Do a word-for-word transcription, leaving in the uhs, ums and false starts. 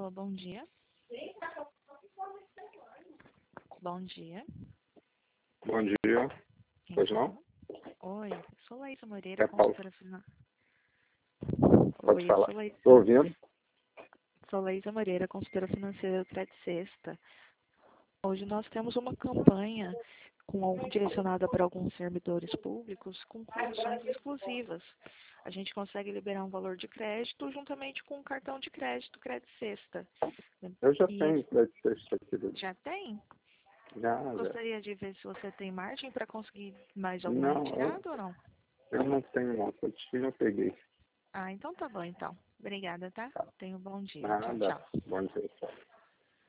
Alô, bom dia. Bom dia. Bom dia. Quem Pois fala? não? Oi, eu sou Laísa Moreira, É Paulo. consultora financeira. Pode Oi, eu falar. sou Laísa, Estou ouvindo? sou Laísa Moreira, consultora financeira do Credit Sexta. Hoje nós temos uma campanha com, direcionada para alguns servidores públicos com condições exclusivas. A gente consegue liberar um valor de crédito juntamente com um cartão de crédito Credit Sexta. Eu já E tenho crédito sexta aqui. do- já tem? Já, já. Gostaria de ver se você tem margem para conseguir mais alguma Não, eu, retirada ou não? eu não tenho não. Só disse que não peguei. Ah, então tá bom então. Obrigada, tá? Tenha um bom dia. Tchau, Nada. tchau. Bom dia. Tchau.